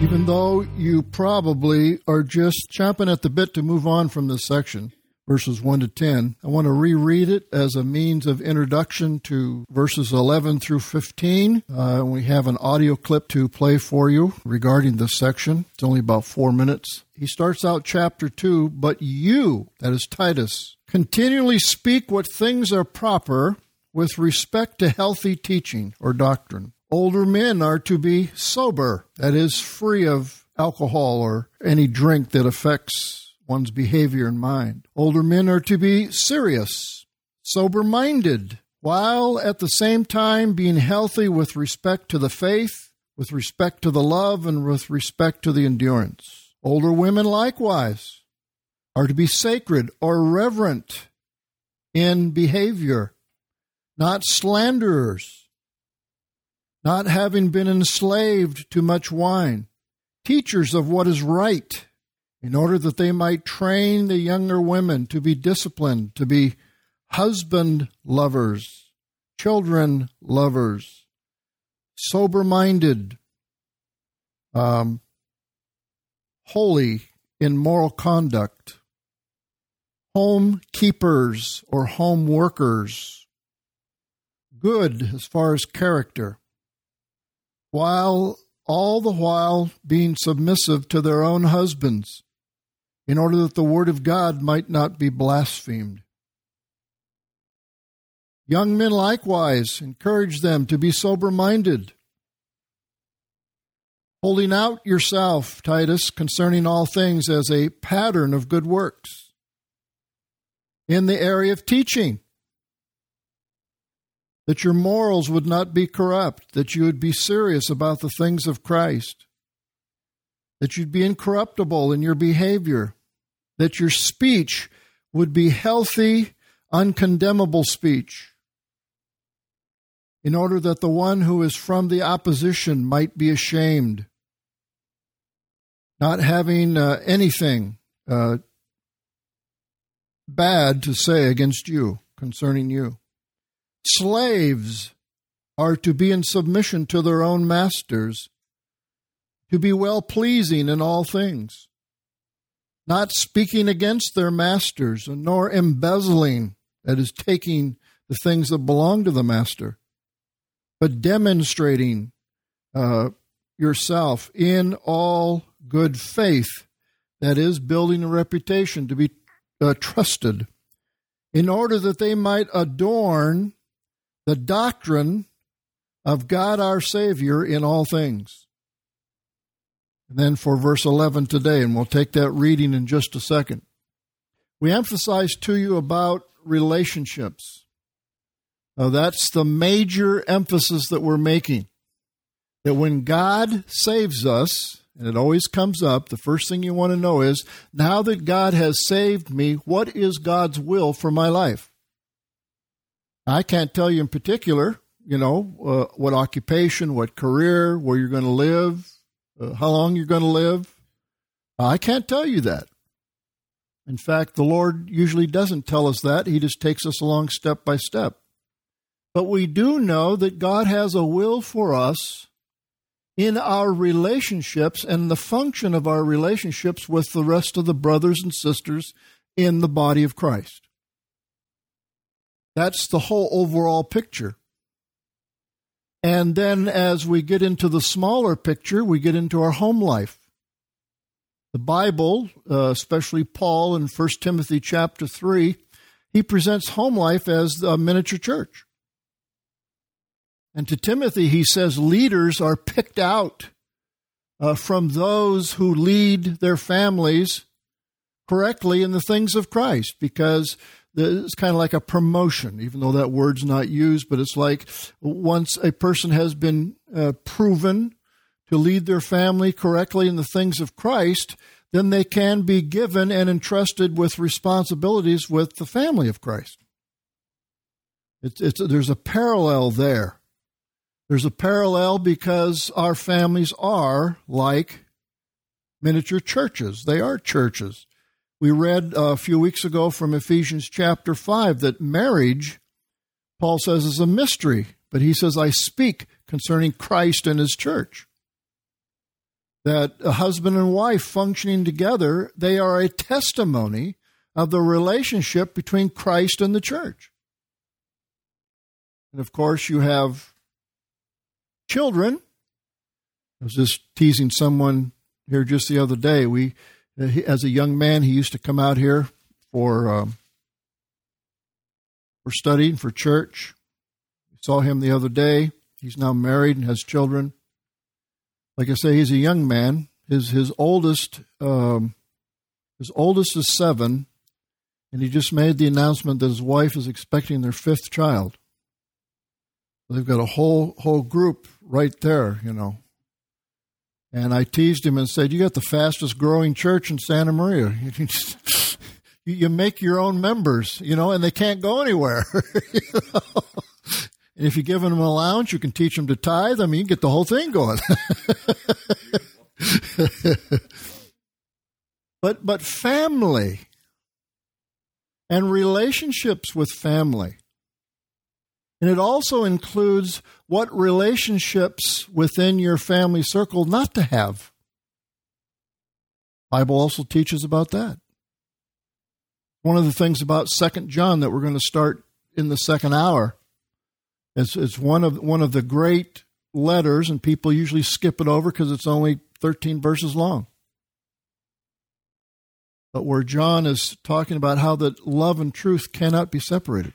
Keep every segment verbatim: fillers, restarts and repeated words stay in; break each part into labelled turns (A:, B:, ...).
A: Even though you probably are just chomping at the bit to move on from this section, verses one to ten, I want to reread it as a means of introduction to verses eleven through fifteen. Uh, we have an audio clip to play for you regarding this section. It's only about four minutes. He starts out chapter two, but you, that is Titus, continually speak what things are proper with respect to healthy teaching or doctrine. Older men are to be sober, that is, free of alcohol or any drink that affects one's behavior and mind. Older men are to be serious, sober-minded, while at the same time being healthy with respect to the faith, with respect to the love, and with respect to the endurance. Older women likewise are to be sacred or reverent in behavior, not slanderers, not having been enslaved to much wine, teachers of what is right, in order that they might train the younger women to be disciplined, to be husband lovers, children lovers, sober-minded, um, holy in moral conduct, home keepers or home workers, good as far as character, while all the while being submissive to their own husbands, in order that the word of God might not be blasphemed. Young men likewise, encourage them to be sober-minded, holding out yourself, Titus, concerning all things as a pattern of good works. In the area of teaching, that your morals would not be corrupt, that you would be serious about the things of Christ, that you'd be incorruptible in your behavior, that your speech would be healthy, uncondemnable speech, in order that the one who is from the opposition might be ashamed, not having uh, anything uh, bad to say against you, concerning you. Slaves are to be in submission to their own masters, to be well-pleasing in all things, not speaking against their masters, nor embezzling, that is, taking the things that belong to the master, but demonstrating uh, yourself in all good faith, that is, building a reputation to be uh, trusted, in order that they might adorn the doctrine of God our Savior in all things. And then for verse eleven today, and we'll take that reading in just a second. We emphasize to you about relationships. Now, that's the major emphasis that we're making. That when God saves us, and it always comes up, the first thing you want to know is, now that God has saved me, what is God's will for my life? I can't tell you in particular, you know, uh, what occupation, what career, where you're going to live, uh, how long you're going to live. I can't tell you that. In fact, the Lord usually doesn't tell us that. He just takes us along step by step. But we do know that God has a will for us in our relationships and the function of our relationships with the rest of the brothers and sisters in the body of Christ. That's the whole overall picture. And then as we get into the smaller picture, we get into our home life. The Bible, uh, especially Paul in First Timothy chapter three, he presents home life as a miniature church. And to Timothy, he says leaders are picked out uh, from those who lead their families correctly in the things of Christ, because it's kind of like a promotion, even though that word's not used, but it's like once a person has been uh, proven to lead their family correctly in the things of Christ, then they can be given and entrusted with responsibilities with the family of Christ. It's, it's, there's a parallel there. There's a parallel because our families are like miniature churches. They are churches. We read a few weeks ago from Ephesians chapter five that marriage, Paul says, is a mystery. But he says, I speak concerning Christ and his church. that a husband and wife functioning together, they are a testimony of the relationship between Christ and the church. And of course, you have children. I was just teasing someone here just the other day. We, as a young man, he used to come out here for um, for studying, for church. We saw him the other day. He's now married and has children. Like I say, he's a young man. His his oldest um, his oldest is seven, and he just made the announcement that his wife is expecting their fifth child. They've got a whole whole group right there, you know. And I teased him and said, "You got the fastest growing church in Santa Maria. You, just, you make your own members, you know, and they can't go anywhere." You know? And if you give them an allowance, you can teach them to tithe. I mean, you get the whole thing going. but but family and relationships with family. And it also includes what relationships within your family circle not to have. The Bible also teaches about that. One of the things about Second John that we're going to start in the second hour, it's, it's one of one of the great letters, and people usually skip it over because it's only thirteen verses long. But where John is talking about how that love and truth cannot be separated.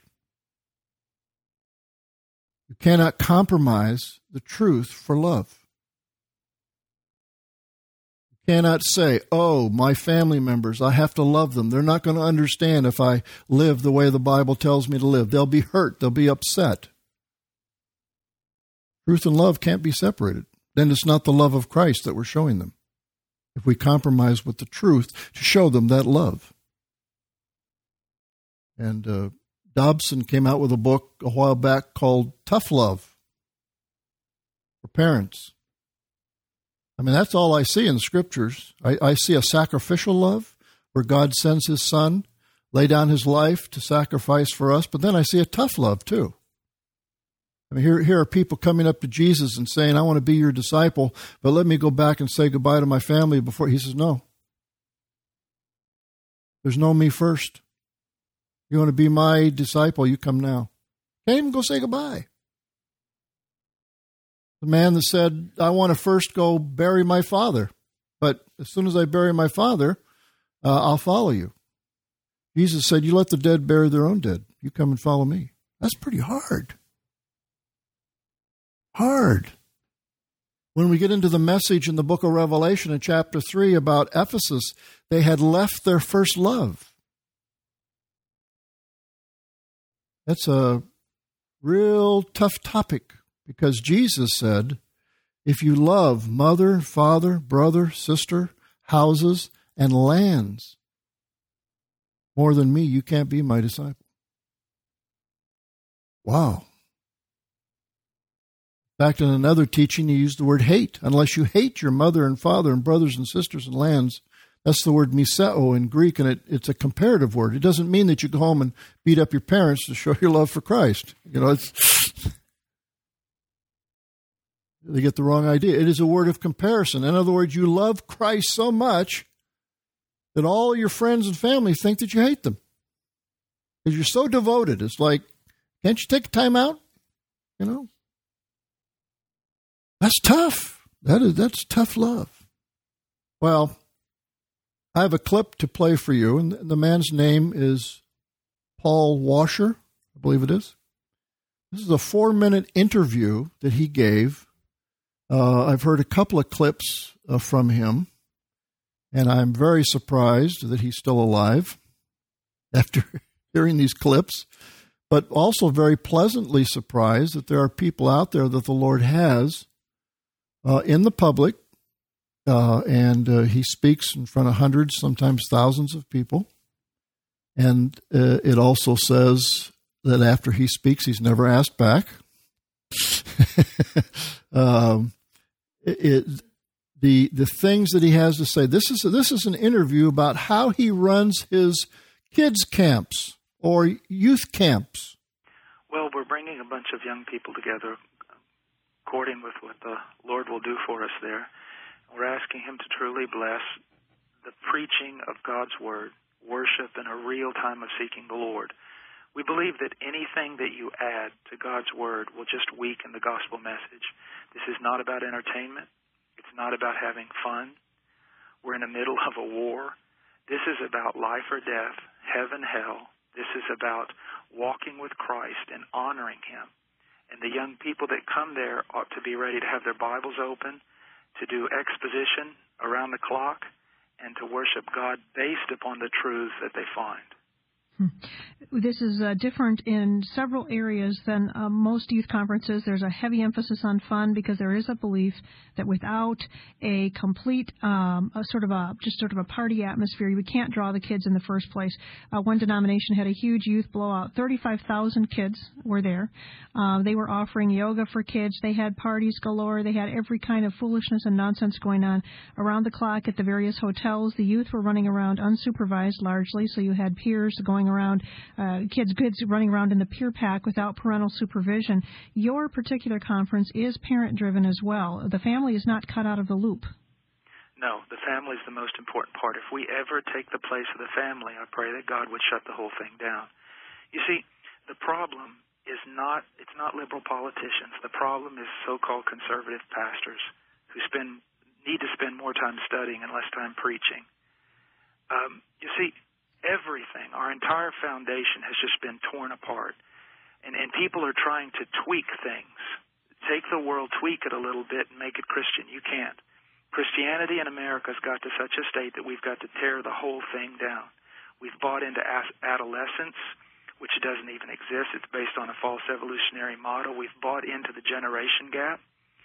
A: You cannot compromise the truth for love. You cannot say, "Oh, my family members, I have to love them. They're not going to understand if I live the way the Bible tells me to live. They'll be hurt. They'll be upset." Truth and love can't be separated. Then it's not the love of Christ that we're showing them. If we compromise with the truth to show them that love. And uh, Dobson came out with a book a while back called Tough Love for Parents. I mean, that's all I see in the Scriptures. I, I see a sacrificial love where God sends His Son, lay down His life to sacrifice for us, but then I see a tough love too. I mean, here, here are people coming up to Jesus and saying, "I want to be your disciple, but let me go back and say goodbye to my family before." He says, "No. There's no me first. You want to be my disciple, you come now." Can't even go say goodbye. The man that said, "I want to first go bury my father, but as soon as I bury my father, uh, I'll follow you." Jesus said, "You let the dead bury their own dead. You come and follow me." That's pretty hard. Hard. When we get into the message in the book of Revelation in chapter three about Ephesus, they had left their first love. That's a real tough topic because Jesus said, if you love mother, father, brother, sister, houses, and lands more than me, you can't be my disciple. Wow. In fact, in another teaching, you used the word hate. Unless you hate your mother and father and brothers and sisters and lands, that's the word miseo in Greek, and it, it's a comparative word. It doesn't mean that you go home and beat up your parents to show your love for Christ. You know, it's, they get the wrong idea. It is a word of comparison. In other words, you love Christ so much that all your friends and family think that you hate them because you're so devoted. It's like, can't you take time out? You know? That's tough. That is, that's tough love. Well, I have a clip to play for you, and the man's name is Paul Washer, I believe it is. This is a four-minute interview that he gave. Uh, I've heard a couple of clips uh, from him, and I'm very surprised that he's still alive after hearing these clips, but also very pleasantly surprised that there are people out there that the Lord has Uh, in the public, uh, and uh, he speaks in front of hundreds, sometimes thousands of people. And uh, it also says that after he speaks, he's never asked back. um, it, it, the the things that he has to say. This is this is an interview about how he runs his kids camps or youth camps.
B: Well, we're bringing a bunch of young people together, according with what the Lord will do for us there. We're asking him to truly bless the preaching of God's Word, worship, and a real time of seeking the Lord. We believe that anything that you add to God's Word will just weaken the gospel message. This is not about entertainment. It's not about having fun. We're in the middle of a war. This is about life or death, heaven, hell. This is about walking with Christ and honoring him. And the young people that come there ought to be ready to have their Bibles open, to do exposition around the clock, and to worship God based upon the truths that they find.
C: This is uh, different in several areas than uh, most youth conferences. There's a heavy emphasis on fun because there is a belief that without a complete, um, a sort of a just sort of a party atmosphere, we can't draw the kids in the first place. Uh, one denomination had a huge youth blowout. thirty-five thousand kids were there. Uh, they were offering yoga for kids. They had parties galore. They had every kind of foolishness and nonsense going on around the clock at the various hotels. The youth were running around unsupervised largely, so you had peers going around, uh, kids, kids running around in the peer pack without parental supervision. Your particular conference is parent-driven as well. The family is not cut out of the loop.
B: No, the family is the most important part. If we ever take the place of the family, I pray that God would shut the whole thing down. You see, the problem is not, it's not liberal politicians. The problem is so-called conservative pastors who spend, need to spend more time studying and less time preaching. Um, you see, everything, our entire foundation has just been torn apart. And, and people are trying to tweak things. Take the world, tweak it a little bit, and make it Christian. You can't. Christianity in America has got to such a state that we've got to tear the whole thing down. We've bought into adolescence, which doesn't even exist. It's based on a false evolutionary model. We've bought into the generation gap.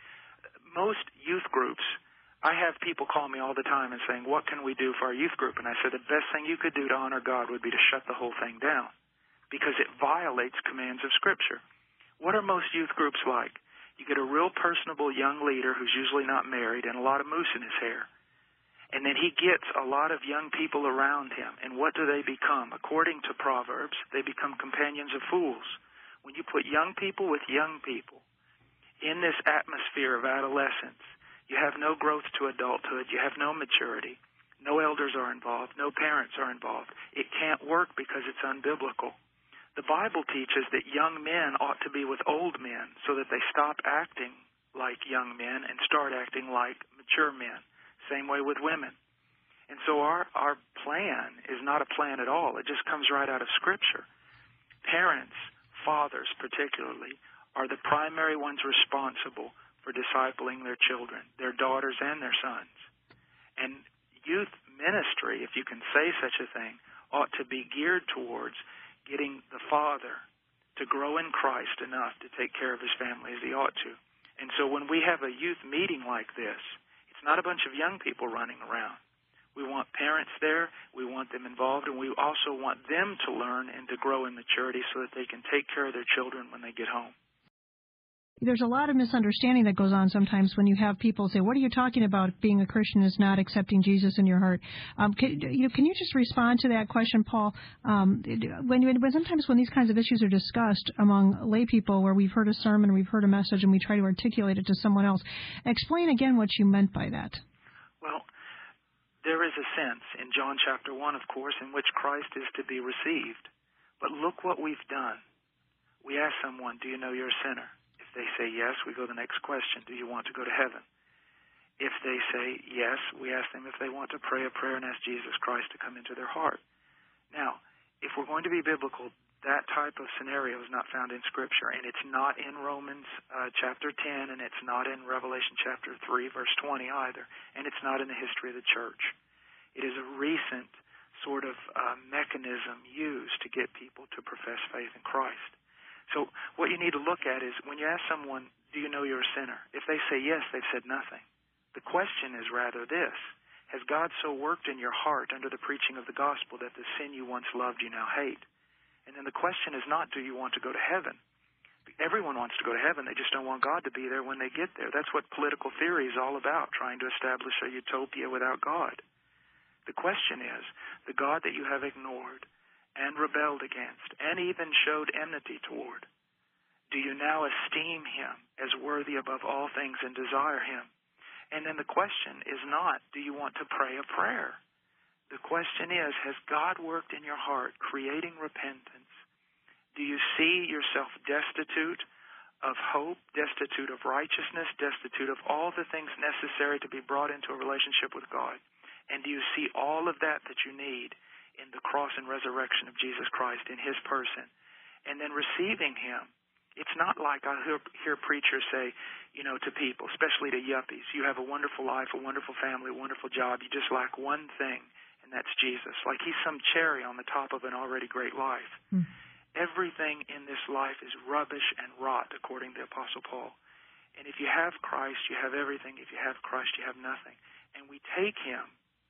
B: Most youth groups, I have people call me all the time and saying, what can we do for our youth group? And I said, the best thing you could do to honor God would be to shut the whole thing down because it violates commands of Scripture. What are most youth groups like? You get a real personable young leader who's usually not married and a lot of mousse in his hair. And then he gets a lot of young people around him. And what do they become? According to Proverbs, they become companions of fools. When you put young people with young people in this atmosphere of adolescence, you have no growth to adulthood. You have no maturity. No elders are involved. No parents are involved. It can't work because it's unbiblical. The Bible teaches that young men ought to be with old men so that they stop acting like young men and start acting like mature men. Same way with women. And so our, our plan is not a plan at all. It just comes right out of Scripture. Parents, fathers particularly, are the primary ones responsible for discipling their children, their daughters and their sons. And youth ministry, if you can say such a thing, ought to be geared towards getting the father to grow in Christ enough to take care of his family as he ought to. And so when we have a youth meeting like this, it's not a bunch of young people running around. We want parents there, we want them involved, and we also want them to learn and to grow in maturity so that they can take care of their children when they get home.
C: There's a lot of misunderstanding that goes on sometimes when you have people say, what are you talking about? Being a Christian is not accepting Jesus in your heart. Um, can, you know, can you just respond to that question, Paul? Um, when, when sometimes when these kinds of issues are discussed among lay people where we've heard a sermon, we've heard a message, and we try to articulate it to someone else, explain again what you meant by that.
B: Well, there is a sense in John chapter one, of course, in which Christ is to be received. But look what we've done. We ask someone, do you know you're a sinner? If they say yes, we go to the next question, do you want to go to heaven? If they say yes, we ask them if they want to pray a prayer and ask Jesus Christ to come into their heart. Now, if we're going to be biblical, that type of scenario is not found in Scripture, and it's not in Romans uh, chapter ten, and it's not in Revelation chapter three, verse twenty either, and it's not in the history of the church. It is a recent sort of uh, mechanism used to get people to profess faith in Christ. So what you need to look at is when you ask someone, do you know you're a sinner? If they say yes, they've said nothing. The question is rather this: has God so worked in your heart under the preaching of the gospel that the sin you once loved you now hate? And then the question is not, do you want to go to heaven? Everyone wants to go to heaven. They just don't want God to be there when they get there. That's what political theory is all about, trying to establish a utopia without God. The question is, the God that you have ignored and rebelled against, and even showed enmity toward, do you now esteem him as worthy above all things and desire him? And then the question is not, do you want to pray a prayer? The question is, has God worked in your heart, creating repentance? Do you see yourself destitute of hope, destitute of righteousness, destitute of all the things necessary to be brought into a relationship with God? And do you see all of that that you need in the cross and resurrection of Jesus Christ, in His person? And then receiving Him. It's not like I hear, hear preachers say, you know, to people, especially to yuppies, you have a wonderful life, a wonderful family, a wonderful job. You just lack one thing, and that's Jesus. Like He's some cherry on the top of an already great life. Mm. Everything in this life is rubbish and rot, according to the Apostle Paul. And if you have Christ, you have everything. If you have Christ, you have nothing. And we take Him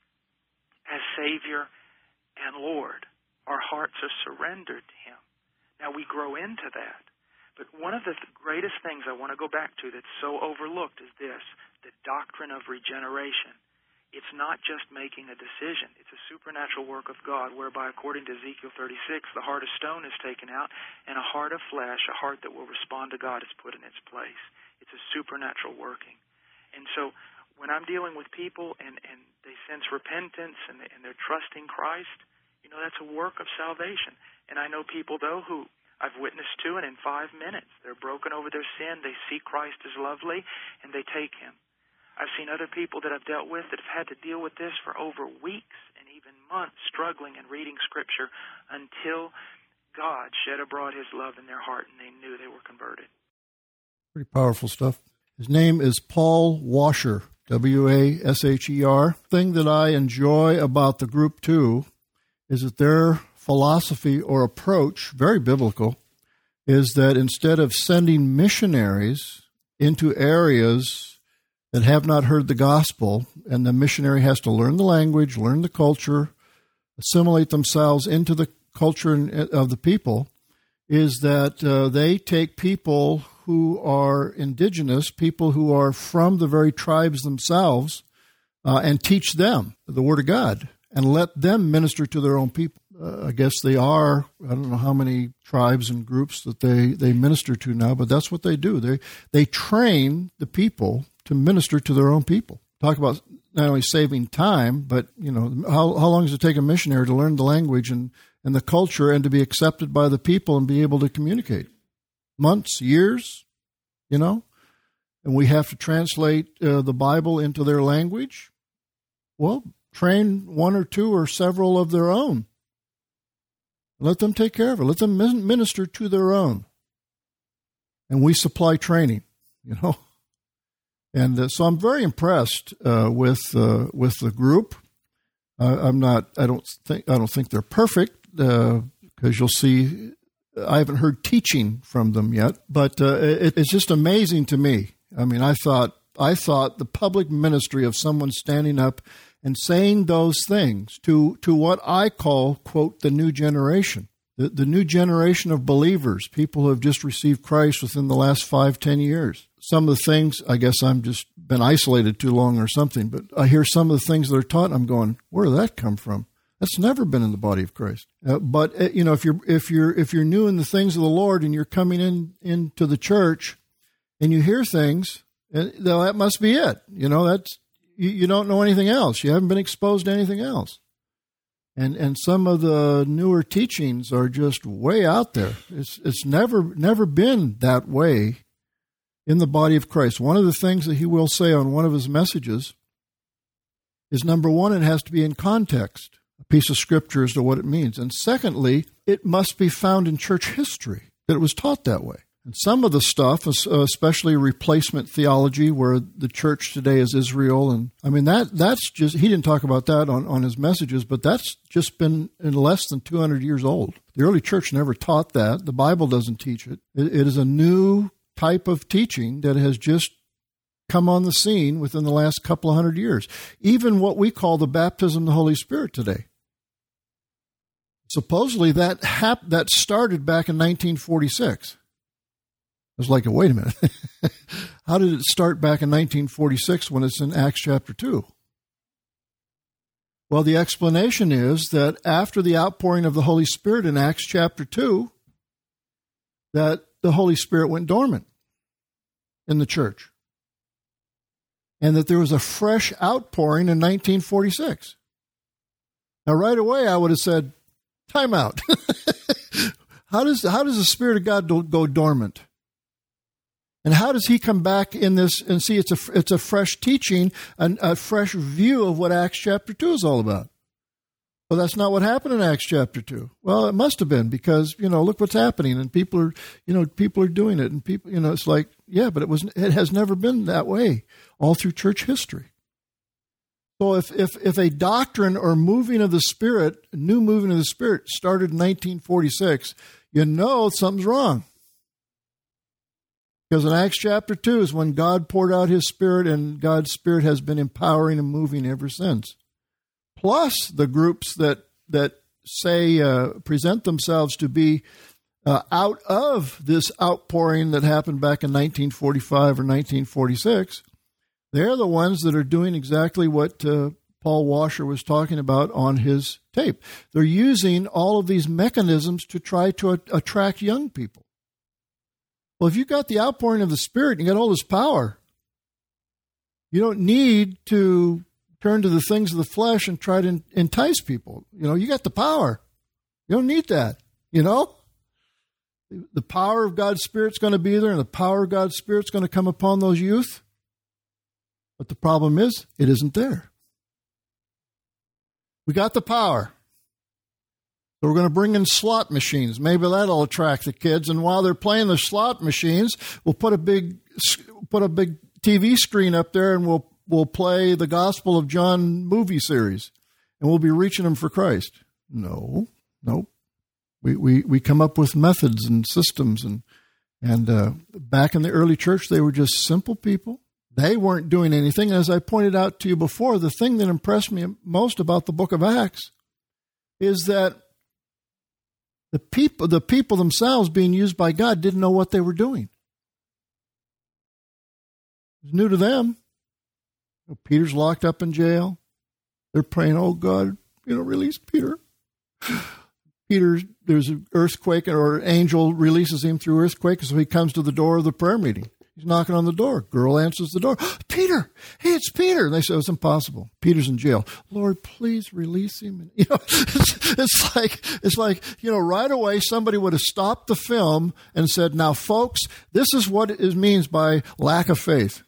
B: as Savior and Lord. Our hearts are surrendered to Him. Now, we grow into that. But one of the th- greatest things I want to go back to that's so overlooked is this, the doctrine of regeneration. It's not just making a decision. It's a supernatural work of God whereby, according to Ezekiel thirty-six, the heart of stone is taken out and a heart of flesh, a heart that will respond to God, is put in its place. It's a supernatural working. And so when I'm dealing with people and, and they sense repentance and, they, and they're trusting Christ, you know, that's a work of salvation. And I know people, though, who I've witnessed to, and in five minutes, they're broken over their sin, they see Christ as lovely, and they take Him. I've seen other people that I've dealt with that have had to deal with this for over weeks and even months, struggling and reading Scripture until God shed abroad His love in their heart and they knew they were converted.
A: Pretty powerful stuff. His name is Paul Washer, W A S H E R. The thing that I enjoy about the group, too, is that their philosophy or approach, very biblical, is that instead of sending missionaries into areas that have not heard the gospel, and the missionary has to learn the language, learn the culture, assimilate themselves into the culture of the people, is that uh, they take people who are indigenous, people who are from the very tribes themselves, uh, and teach them the Word of God and let them minister to their own people. Uh, I guess they are, I don't know how many tribes and groups that they, they minister to now, but that's what they do. They they train the people to minister to their own people. Talk about not only saving time, but, you know, how how long does it take a missionary to learn the language and, and the culture and to be accepted by the people and be able to communicate? Months, years, you know? And we have to translate uh, the Bible into their language. Well, train one or two or several of their own. Let them take care of it. Let them minister to their own. And we supply training, you know. And uh, so I'm very impressed uh, with uh, with the group. Uh, I'm not. I don't think. I don't think they're perfect because uh, you'll see. I haven't heard teaching from them yet, but uh, it, it's just amazing to me. I mean, I thought. I thought the public ministry of someone standing up and saying those things to, to what I call, quote, the new generation, the, the new generation of believers, people who have just received Christ within the last five, ten years. Some of the things, I guess I'm just been isolated too long or something, but I hear some of the things that are taught and I'm going, where did that come from? That's never been in the body of Christ. Uh, but, uh, you know, if you're, if you're, if you're new in the things of the Lord and you're coming in into the church and you hear things, uh, that must be it. You know, that's, You, you don't know anything else. You haven't been exposed to anything else. And and some of the newer teachings are just way out there. It's it's never never been that way in the body of Christ. One of the things that he will say on one of his messages is, number one, it has to be in context, a piece of scripture as to what it means. And secondly, it must be found in church history, that it was taught that way. And some of the stuff, especially replacement theology, where the church today is Israel, and I mean, that that's just, he didn't talk about that on, on his messages, but that's just been in less than two hundred years old. The early church never taught that. The Bible doesn't teach it. It, it is a new type of teaching that has just come on the scene within the last couple of hundred years. Even what we call the baptism of the Holy Spirit today. Supposedly that hap- that started back in nineteen forty-six. I was like, wait a minute. How did it start back in nineteen forty-six when it's in Acts chapter two? Well, the explanation is that after the outpouring of the Holy Spirit in Acts chapter two, that the Holy Spirit went dormant in the church. and that there was a fresh outpouring in nineteen forty-six. Now, right away, I would have said, time out. how does how does the Spirit of God do, go dormant? And how does he come back in this and see it's a, it's a fresh teaching, an, a fresh view of what Acts chapter two is all about? Well, that's not what happened in Acts chapter two. Well, it must have been because, you know, look what's happening and people are, you know, people are doing it and people, you know, it's like, yeah, but it was, it has never been that way all through church history. So if, if, if a doctrine or moving of the Spirit, a new moving of the Spirit started in nineteen forty-six, you know something's wrong. Because in Acts chapter two is when God poured out his Spirit, and God's Spirit has been empowering and moving ever since. Plus the groups that that say, uh, present themselves to be uh, out of this outpouring that happened back in nineteen forty-five or nineteen forty-six, they're the ones that are doing exactly what uh, Paul Washer was talking about on his tape. They're using all of these mechanisms to try to a- attract young people. Well, if you've got the outpouring of the Spirit and you got all this power, you don't need to turn to the things of the flesh and try to entice people. You know, you got the power. You don't need that, you know? The power of God's Spirit's going to be there, and the power of God's Spirit's going to come upon those youth. But the problem is, it isn't there. We got the power. So we're going to bring in slot machines. Maybe that'll attract the kids. And while they're playing the slot machines, we'll put a big put a big T V screen up there, and we'll we'll play the Gospel of John movie series, and we'll be reaching them for Christ. No, no. We we we come up with methods and systems, and and uh, back in the early church, they were just simple people. They weren't doing anything. As I pointed out to you before, the thing that impressed me most about the book of Acts is that the people, the people themselves being used by God didn't know what they were doing. It was new to them. You know, Peter's locked up in jail. They're praying, oh, God, you know, release Peter. Peter, there's an earthquake, or an angel releases him through earthquake, so he comes to the door of the prayer meeting. He's knocking on the door. Girl answers the door. Peter, hey, it's Peter. And they say, it's impossible. Peter's in jail. Lord, please release him. And, you know, it's, it's like, it's like, you know, right away somebody would have stopped the film and said, now, folks, this is what it means by lack of faith.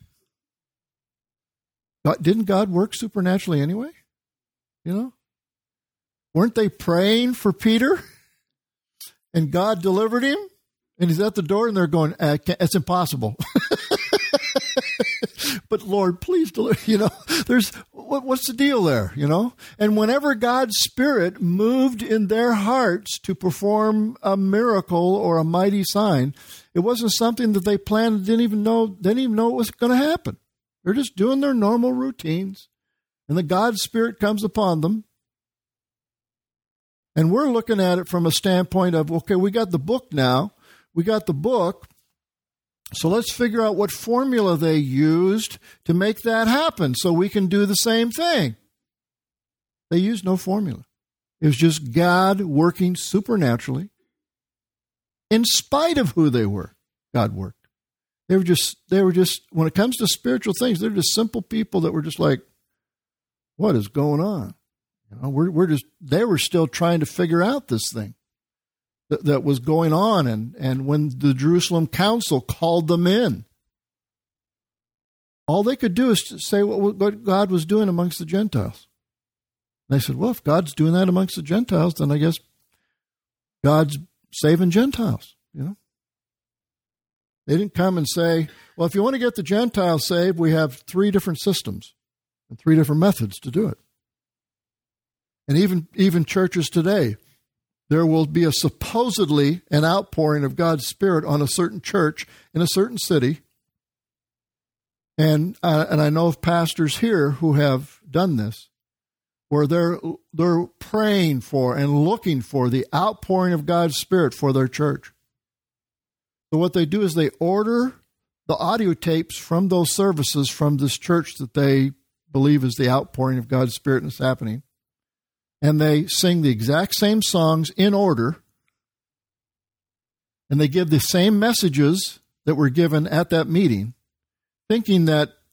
A: God, didn't God work supernaturally anyway? You know? Weren't they praying for Peter? And God delivered him? And he's at the door, and they're going, uh, it's impossible. But Lord, please deliver. You know, there's what, what's the deal there? You know, and whenever God's Spirit moved in their hearts to perform a miracle or a mighty sign, it wasn't something that they planned. Didn't even know. Didn't even know it was going to happen. They're just doing their normal routines, and the God's Spirit comes upon them. And we're looking at it from a standpoint of, okay, we got the book now. We got the book, so let's figure out what formula they used to make that happen so we can do the same thing. They used no formula. It was just God working supernaturally. In spite of who they were, God worked. They were just, they were just, when it comes to spiritual things, they're just simple people that were just like, what is going on? You know, we're, we're just, they were still trying to figure out this thing that was going on, and, and when the Jerusalem Council called them in, all they could do is to say what, what God was doing amongst the Gentiles. And they said, well, if God's doing that amongst the Gentiles, then I guess God's saving Gentiles, you know. They didn't come and say, well, if you want to get the Gentiles saved, we have three different systems and three different methods to do it. And even, even churches today, there will be a supposedly an outpouring of God's Spirit on a certain church in a certain city. And uh, and I know of pastors here who have done this, where they're they're praying for and looking for the outpouring of God's Spirit for their church. So what they do is they order the audio tapes from those services from this church that they believe is the outpouring of God's Spirit and it's happening. And they sing the exact same songs in order, and they give the same messages that were given at that meeting, thinking that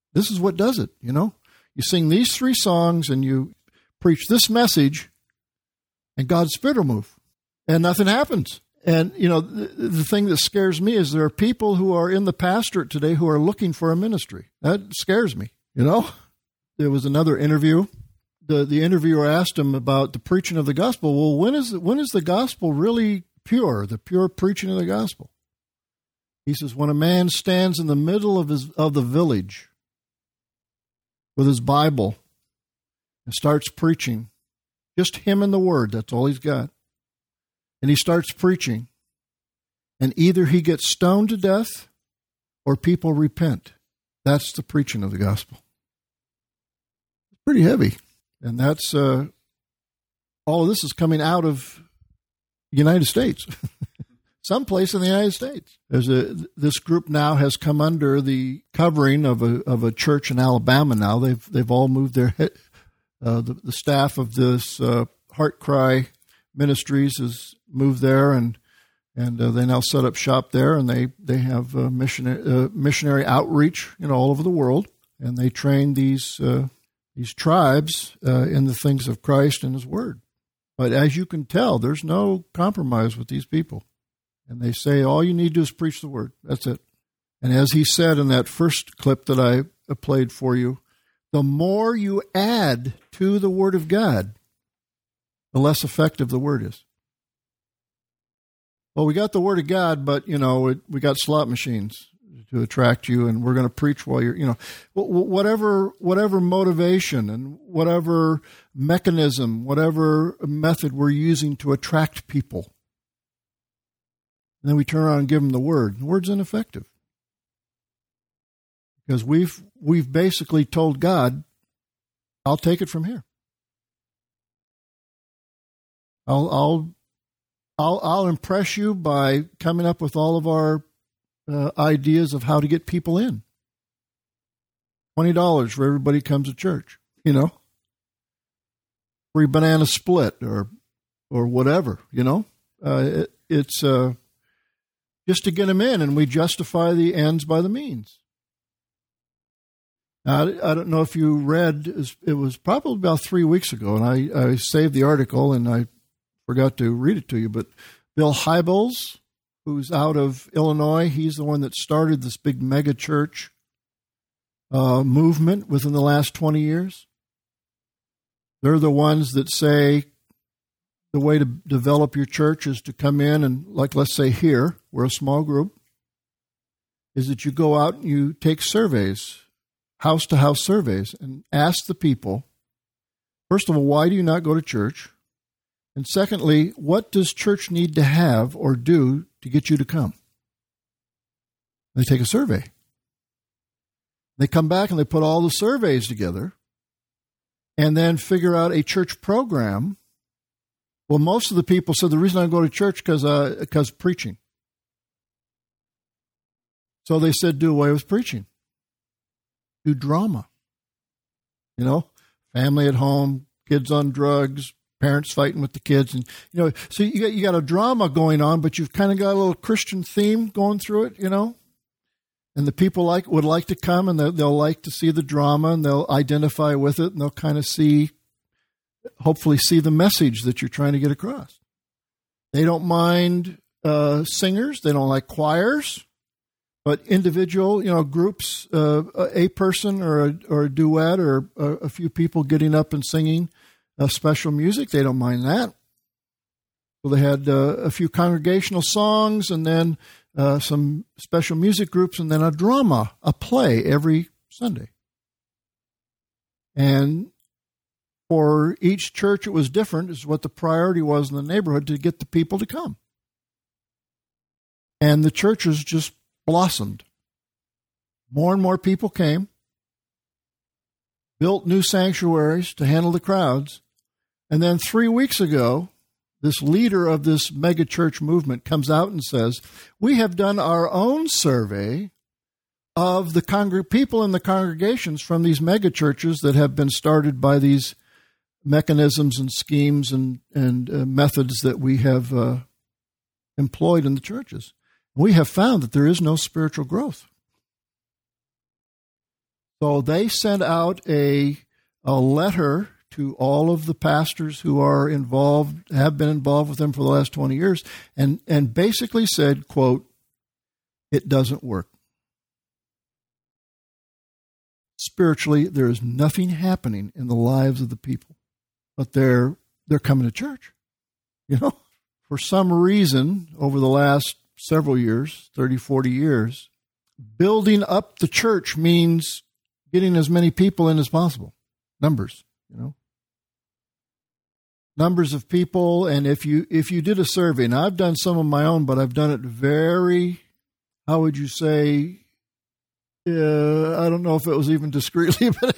A: This is what does it, you know. You sing these three songs and you preach this message, and God's Spirit will move, and nothing happens. And, you know, the, the thing that scares me is there are people who are in the pastorate today who are looking for a ministry. That scares me, you know. There was another interview. The the interviewer asked him about the preaching of the gospel. Well, when is when is the gospel really pure, the pure preaching of the gospel? He says, when a man stands in the middle of his of the village with his Bible and starts preaching, just him and the word, that's all he's got. And he starts preaching, and either he gets stoned to death or people repent. That's the preaching of the gospel. It's pretty heavy. And that's, uh, all of this is coming out of the United States. Someplace in the United States. There's a, this group now has come under the covering of a of a church in Alabama now. They've they've all moved their, uh, the, the staff of this uh, Heart Cry Ministries has moved there, and and uh, they now set up shop there, and they they have uh, missionary uh, missionary outreach, you know, all over the world, and they train these uh, these tribes uh, in the things of Christ and His Word. But as you can tell, there's no compromise with these people, and they say all you need to do is preach the Word. That's it. And as he said in that first clip that I played for you, the more you add to the Word of God, the less effective the Word is. Well, we got the Word of God, but, you know, it, we got slot machines to attract you, and we're going to preach while you're, you know, whatever whatever motivation and whatever mechanism, whatever method we're using to attract people. And then we turn around and give them the Word. The Word's ineffective. Because we've we've basically told God, I'll take it from here. I'll I'll I'll I'll impress you by coming up with all of our uh, ideas of how to get people in. Twenty dollars for everybody who comes to church, you know. Free banana split or or whatever, you know. Uh, it, it's uh, just to get them in, and we justify the ends by the means. Now, I don't know if you read, it was probably about three weeks ago, and I, I saved the article, and I forgot to read it to you, but Bill Hybels, who's out of Illinois, he's the one that started this big mega church uh, movement within the last twenty years. They're the ones that say the way to develop your church is to come in and, like, let's say here, we're a small group, is that you go out and you take surveys, house-to-house surveys, and ask the people, first of all, why do you not go to church? And secondly, what does church need to have or do to get you to come? They take a survey. They come back and they put all the surveys together and then figure out a church program. Well, most of the people said the reason I go to church because uh, because preaching. So they said do away with preaching. Do drama. You know, family at home, kids on drugs, parents fighting with the kids, and you know, so you got you got a drama going on, but you've kind of got a little Christian theme going through it, you know. And the people like would like to come, and they'll, they'll like to see the drama, and they'll identify with it, and they'll kind of see, hopefully, see the message that you're trying to get across. They don't mind uh, singers; they don't like choirs. But individual, you know, groups, uh, a person or a, or a duet or a, a few people getting up and singing uh, special music, they don't mind that. So they had uh, a few congregational songs and then uh, some special music groups and then a drama, a play every Sunday. And for each church, it was different, is what the priority was in the neighborhood to get the people to come. And the churches just blossomed. More and more people came, built new sanctuaries to handle the crowds, and then three weeks ago, this leader of this mega church movement comes out and says, we have done our own survey of the congreg- people in the congregations from these mega churches that have been started by these mechanisms and schemes and, and uh, methods that we have uh, employed in the churches. We have found that there is no spiritual growth. So they sent out a a letter to all of the pastors who are involved, have been involved with them for the last twenty years, and, and basically said, quote, "It doesn't work. Spiritually, there is nothing happening in the lives of the people, but they're they're coming to church. You know, for some reason, over the last several years, thirty, forty years, building up the church means getting as many people in as possible. Numbers, you know. Numbers of people, and if you if you did a survey, and I've done some of my own, but I've done it very, how would you say, uh, I don't know if it was even discreetly, but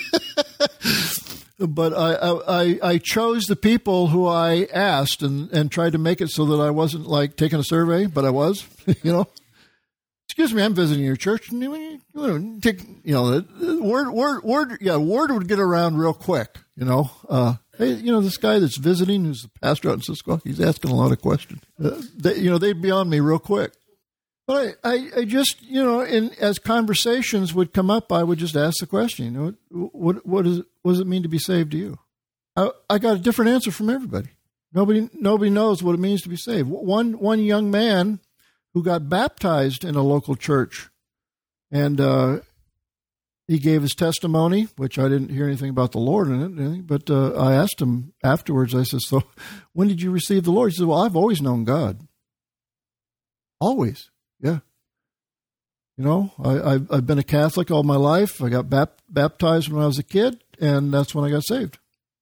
A: but I, I I chose the people who I asked and, and tried to make it so that I wasn't like taking a survey, but I was, you know. Excuse me, I'm visiting your church. And you, you know, take, you know, word, word, word, yeah, word would get around real quick. You know, uh, hey, you know, this guy that's visiting, who's the pastor out in Cisco, he's asking a lot of questions. Uh, they, you know, they'd be on me real quick. But I, I, I just, you know, in, as conversations would come up, I would just ask the question, you know, what, what, is, what does it mean to be saved to you? I, I got a different answer from everybody. Nobody, nobody knows what it means to be saved. One, one young man who got baptized in a local church, and uh, he gave his testimony, which I didn't hear anything about the Lord in it, but uh, I asked him afterwards, I said, so when did you receive the Lord? He said, well, I've always known God. Always, yeah. You know, I, I've, I've been a Catholic all my life. I got bap- baptized when I was a kid, and that's when I got saved.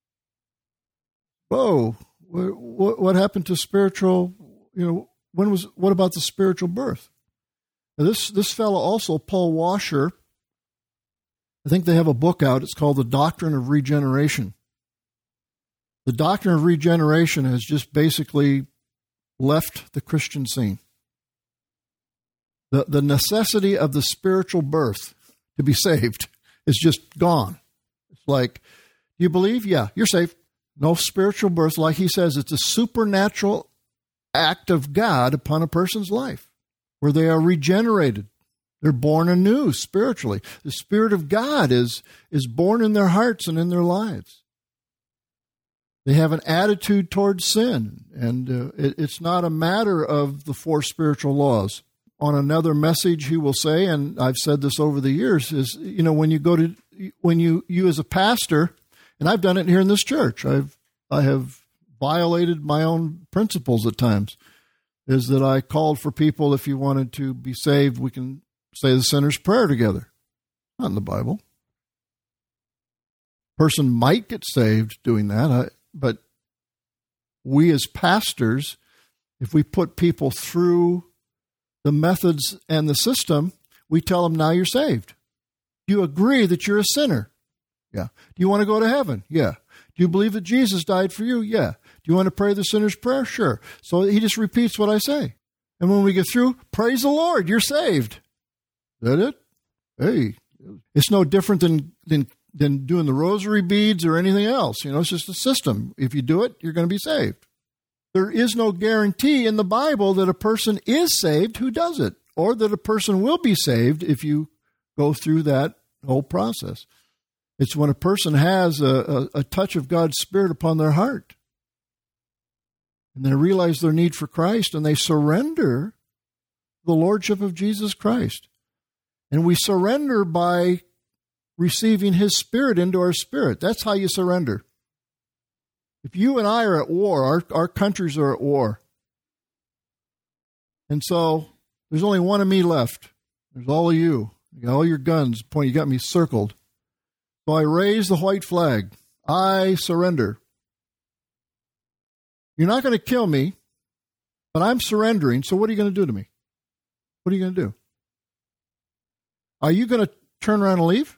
A: Whoa, what, what happened to spiritual, you know, When was what about the spiritual birth? Now this this fellow also, Paul Washer, I think they have a book out. It's called The Doctrine of Regeneration. The Doctrine of Regeneration has just basically left the Christian scene. The the necessity of the spiritual birth to be saved is just gone. It's like, do you believe? Yeah, you're saved. No spiritual birth. Like he says, it's a supernatural act of God upon a person's life, where they are regenerated. They're born anew spiritually. The Spirit of God is, is born in their hearts and in their lives. They have an attitude towards sin, and uh, it, it's not a matter of the four spiritual laws. On another message, he will say, and I've said this over the years, is, you know, when you go to, when you, you as a pastor, and I've done it here in this church, I've, I have violated my own principles at times, is that I called for people, if you wanted to be saved, we can say the sinner's prayer together. Not in the Bible. Person might get saved doing that, I, but we as pastors, if we put people through the methods and the system, we tell them, now you're saved. Do you agree that you're a sinner? Yeah. Do you want to go to heaven? Yeah. Do you believe that Jesus died for you? Yeah. Do you want to pray the sinner's prayer? Sure. So he just repeats what I say. And when we get through, praise the Lord, you're saved. Is that it? Hey, it's no different than, than, than doing the rosary beads or anything else. You know, it's just a system. If you do it, you're going to be saved. There is no guarantee in the Bible that a person is saved who does it, or that a person will be saved if you go through that whole process. It's when a person has a, a, a touch of God's Spirit upon their heart, and they realize their need for Christ, and they surrender the Lordship of Jesus Christ. And we surrender by receiving His Spirit into our spirit. That's how you surrender. If you and I are at war, our, our countries are at war. And so there's only one of me left. There's all of you. You got all your guns pointing. You got me circled. So I raise the white flag. I surrender. You're not going to kill me, but I'm surrendering. So what are you going to do to me? What are you going to do? Are you going to turn around and leave?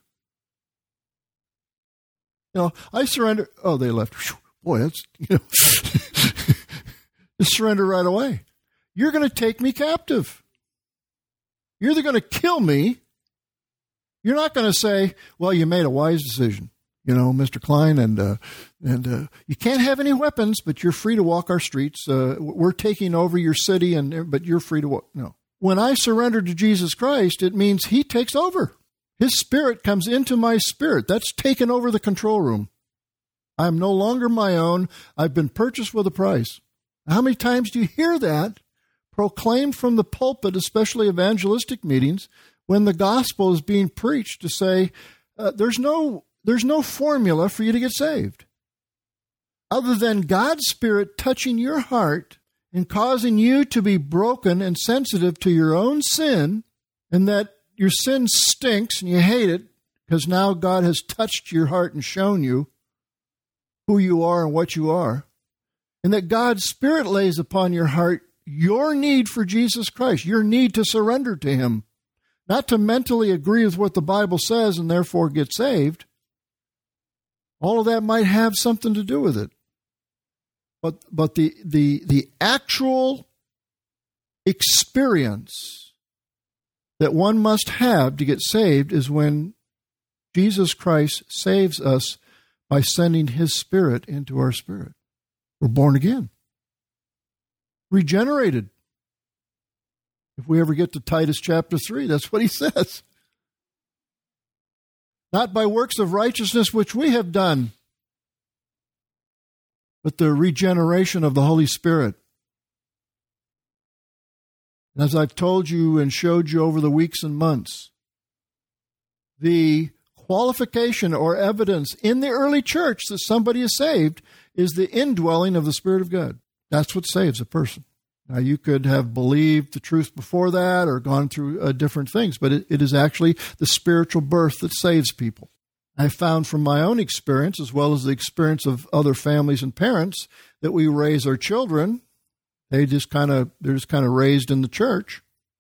A: You know, I surrender. Oh, they left. Boy, that's, you know, just surrender right away. You're going to take me captive. You're either going to kill me. You're not going to say, well, you made a wise decision, you know, Mister Klein, and uh, and uh, you can't have any weapons, but you're free to walk our streets. Uh, we're taking over your city, and but you're free to walk. No. When I surrender to Jesus Christ, it means He takes over. His Spirit comes into my spirit. That's taken over the control room. I'm no longer my own. I've been purchased with a price. How many times do you hear that proclaimed from the pulpit, especially evangelistic meetings, when the gospel is being preached to say, uh, there's no there's no formula for you to get saved, other than God's Spirit touching your heart and causing you to be broken and sensitive to your own sin, and that your sin stinks and you hate it because now God has touched your heart and shown you who you are and what you are, and that God's Spirit lays upon your heart your need for Jesus Christ, your need to surrender to Him, not to mentally agree with what the Bible says and therefore get saved. All of that might have something to do with it. But but the the the actual experience that one must have to get saved is when Jesus Christ saves us by sending His Spirit into our spirit. We're born again. Regenerated. If we ever get to Titus chapter three, that's what he says. Not by works of righteousness which we have done, but the regeneration of the Holy Spirit. And as I've told you and showed you over the weeks and months, the qualification or evidence in the early church that somebody is saved is the indwelling of the Spirit of God. That's what saves a person. Now, you could have believed the truth before that or gone through uh, different things, but it, it is actually the spiritual birth that saves people. I found from my own experience, as well as the experience of other families and parents, that we raise our children. They just kind of they're just kind of raised in the church.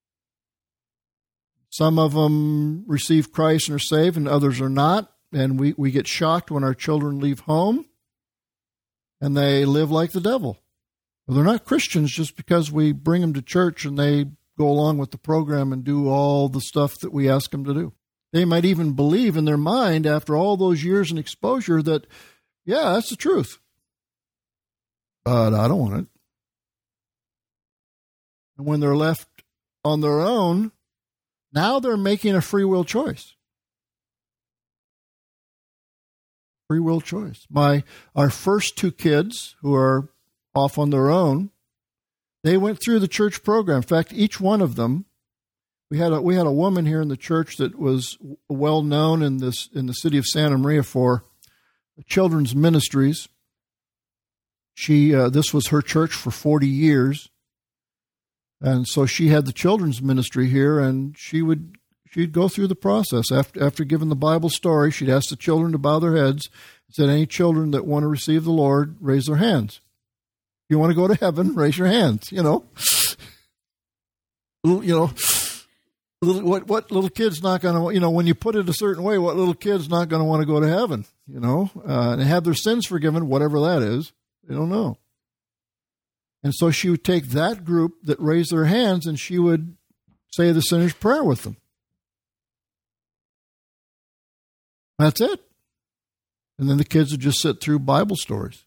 A: Some of them receive Christ and are saved, and others are not. And we, we get shocked when our children leave home and they live like the devil. Well, they're not Christians just because we bring them to church and they go along with the program and do all the stuff that we ask them to do. They might even believe in their mind after all those years in exposure that, yeah, that's the truth. But I don't want it. And when they're left on their own, now they're making a free will choice. Free will choice. My our first two kids, who are off on their own, they went through the church program. In fact, each one of them, we had a we had a woman here in the church that was well known in this in the city of Santa Maria for children's ministries. She uh, this was her church for forty years, and so she had the children's ministry here, and she would she'd go through the process after after giving the Bible story. She'd ask the children to bow their heads. Said, any children that want to receive the Lord, raise their hands. If you want to go to heaven, raise your hands. You know, you know, little, what what little kid's not going to, you know, when you put it a certain way, what little kid's not going to want to go to heaven? You know, uh, and have their sins forgiven, whatever that is. They don't know. And so she would take that group that raised their hands and she would say the sinner's prayer with them. That's it. And then the kids would just sit through Bible stories.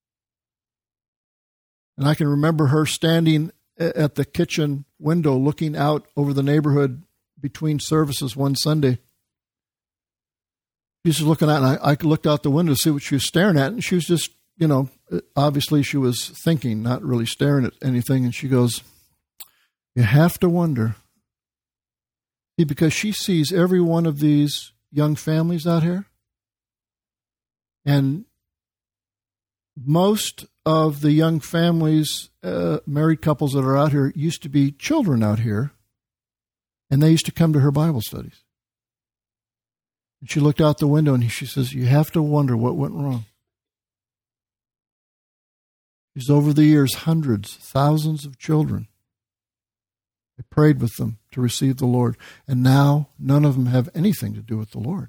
A: And I can remember her standing at the kitchen window looking out over the neighborhood between services one Sunday. She was looking out, and I, I looked out the window to see what she was staring at, and she was just, you know, obviously she was thinking, not really staring at anything, and she goes, you have to wonder. See, because she sees every one of these young families out here, and most of the young families, uh, married couples that are out here, used to be children out here, and they used to come to her Bible studies. And she looked out the window and she says, you have to wonder what went wrong. She's over the years, hundreds, thousands of children. I prayed with them to receive the Lord, and now none of them have anything to do with the Lord.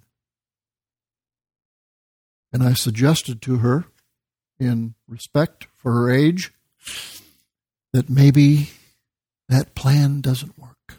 A: And I suggested to her, in respect for her age, that maybe that plan doesn't work.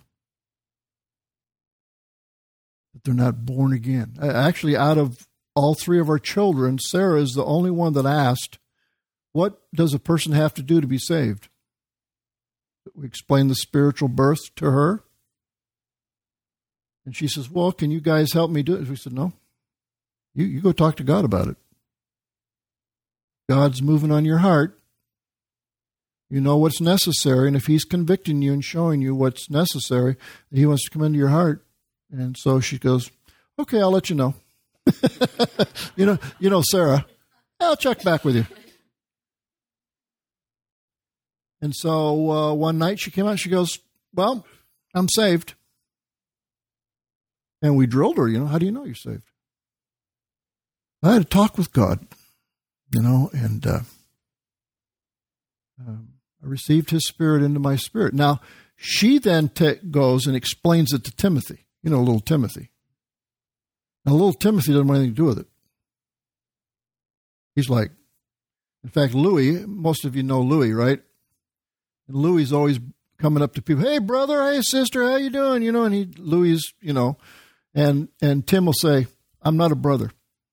A: That they're not born again. Actually, out of all three of our children, Sarah is the only one that asked, what does a person have to do to be saved? We explained the spiritual birth to her. And she says, well, can you guys help me do it? We said, no. You, you go talk to God about it. God's moving on your heart. You know what's necessary, and if he's convicting you and showing you what's necessary, he wants to come into your heart. And so she goes, okay, I'll let you know. you know, you know, Sarah, I'll check back with you. And so uh, one night she came out and she goes, well, I'm saved. And we drilled her, you know, how do you know you're saved? I had a talk with God, you know, and uh, um, I received his spirit into my spirit. Now, she then t- goes and explains it to Timothy, you know, little Timothy. Now, little Timothy doesn't want anything to do with it. He's like, in fact, Louis, most of you know Louis, right? And Louis is always coming up to people, hey, brother, hey, sister, how you doing? You know, and he, Louis, you know, and, and Tim will say, I'm not a brother.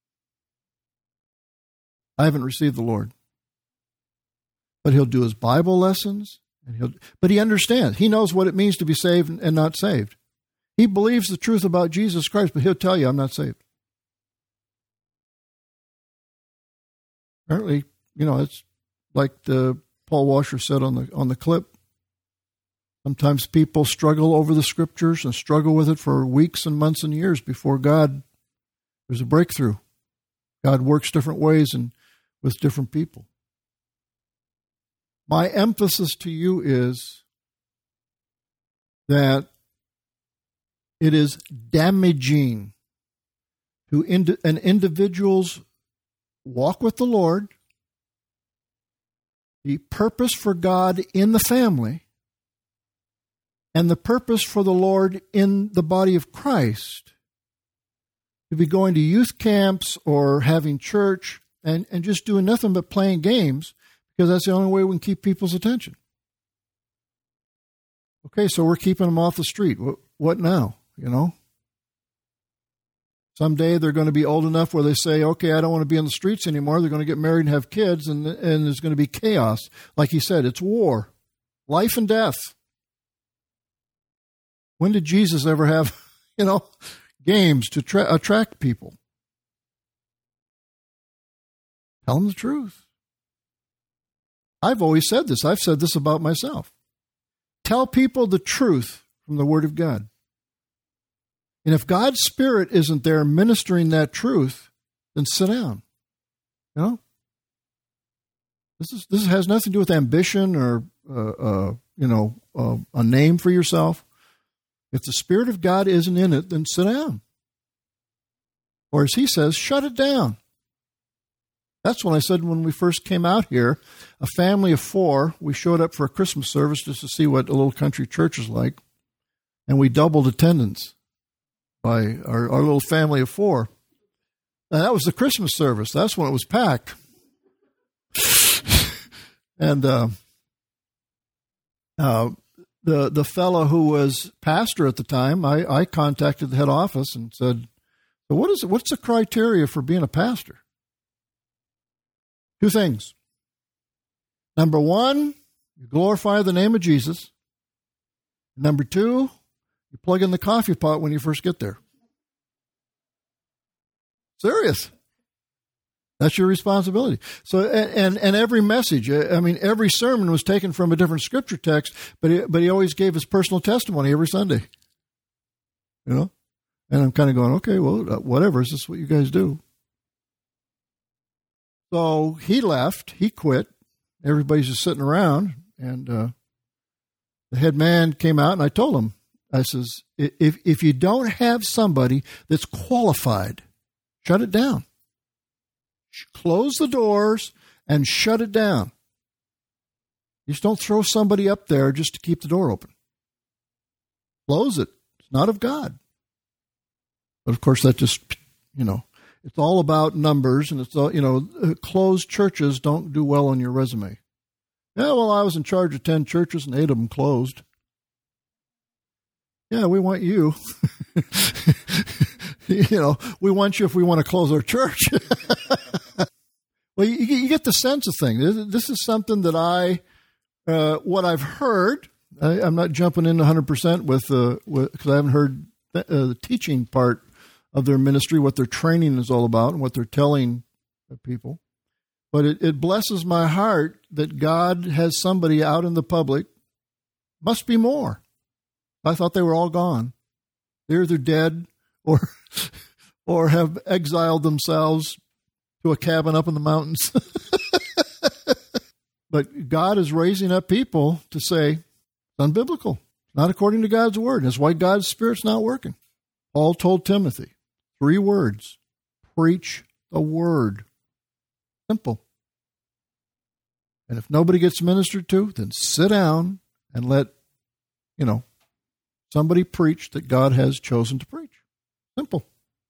A: I haven't received the Lord. But he'll do his Bible lessons, and he'll, but he understands. He knows what it means to be saved and not saved. He believes the truth about Jesus Christ, but he'll tell you, I'm not saved. Apparently, you know, it's like the Paul Washer said on the on the clip. Sometimes people struggle over the scriptures and struggle with it for weeks and months and years before God, there's a breakthrough. God works different ways and with different people. My emphasis to you is that it is damaging to ind- an individual's walk with the Lord, the purpose for God in the family, and the purpose for the Lord in the body of Christ, to be going to youth camps or having church and, and just doing nothing but playing games, because that's the only way we can keep people's attention. Okay, so we're keeping them off the street. What, what now, you know? Someday they're going to be old enough where they say, okay, I don't want to be on the streets anymore. They're going to get married and have kids, and, and there's going to be chaos. Like he said, it's war, life and death. When did Jesus ever have, you know, games to tra- attract people? Tell them the truth. I've always said this. I've said this about myself. Tell people the truth from the Word of God. And if God's Spirit isn't there ministering that truth, then sit down. You know? This is this has nothing to do with ambition or, uh, uh, you know, uh, a name for yourself. If the Spirit of God isn't in it, then sit down. Or as he says, shut it down. That's when I said when we first came out here, a family of four, we showed up for a Christmas service just to see what a little country church is like, and we doubled attendance by our, our little family of four. And that was the Christmas service. That's when it was packed. and uh, uh, the the fellow who was pastor at the time, I, I contacted the head office and said, so what is it, what's the criteria for being a pastor? Two things. Number one, you glorify the name of Jesus. Number two, you plug in the coffee pot when you first get there. Serious. That's your responsibility. So, and and every message, I mean, every sermon was taken from a different scripture text, but he, but he always gave his personal testimony every Sunday. You know? And I'm kind of going, okay, well, whatever. Is this what you guys do? So he left. He quit. Everybody's just sitting around. And uh, the head man came out, and I told him, I says, if if you don't have somebody that's qualified, shut it down. Close the doors and shut it down. You just don't throw somebody up there just to keep the door open. Close it. It's not of God. But, of course, that just, you know, it's all about numbers, and it's all, you know, closed churches don't do well on your resume. Yeah, well, I was in charge of ten churches, and eight of them closed. Yeah, we want you. You know, we want you if we want to close our church. Well, you, you get the sense of things. This is something that I, uh, what I've heard, I, I'm not jumping in one hundred percent with, uh, with, because I haven't heard th- uh, the teaching part of their ministry, what their training is all about and what they're telling the people. But it, it blesses my heart that God has somebody out in the public. Must be more. I thought they were all gone. They're either dead or or have exiled themselves to a cabin up in the mountains. But God is raising up people to say, it's unbiblical, not according to God's word. That's why God's Spirit's not working. Paul told Timothy, three words, preach the word. Simple. And if nobody gets ministered to, then sit down and let, you know, somebody preach that God has chosen to preach. Simple.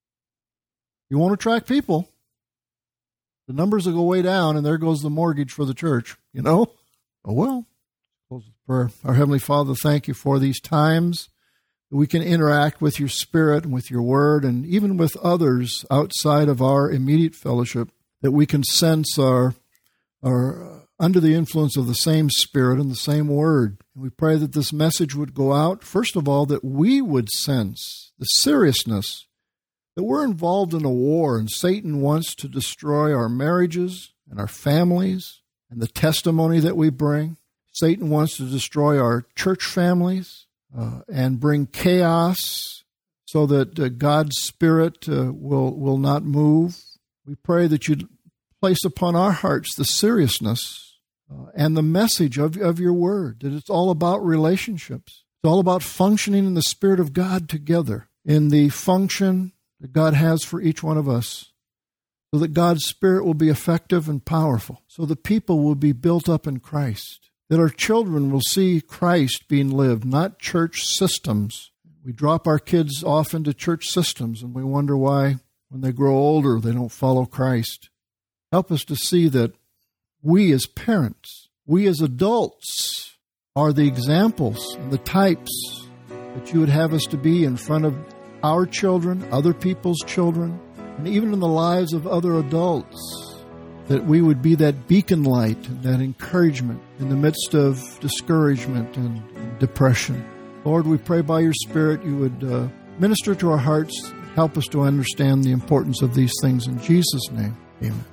A: You want to attract people, the numbers will go way down, and there goes the mortgage for the church, you know? Oh, well. Close with prayer. Our Heavenly Father, thank you for these times that we can interact with your Spirit and with your word, and even with others outside of our immediate fellowship, that we can sense our, our under the influence of the same Spirit and the same word. And we pray that this message would go out, first of all, that we would sense the seriousness that we're involved in a war, and Satan wants to destroy our marriages and our families and the testimony that we bring. Satan wants to destroy our church families uh, and bring chaos so that uh, God's Spirit uh, will, will not move. We pray that you'd place upon our hearts the seriousness uh, and the message of, of your word, that it's all about relationships. It's all about functioning in the Spirit of God together, in the function that God has for each one of us, so that God's Spirit will be effective and powerful, so the people will be built up in Christ, that our children will see Christ being lived, not church systems. We drop our kids off into church systems, and we wonder why, when they grow older, they don't follow Christ. Help us to see that we as parents, we as adults, are the examples and the types that you would have us to be in front of our children, other people's children, and even in the lives of other adults, that we would be that beacon light and that encouragement in the midst of discouragement and, and depression. Lord, we pray by your Spirit you would uh, minister to our hearts, help us to understand the importance of these things. In Jesus' name, amen.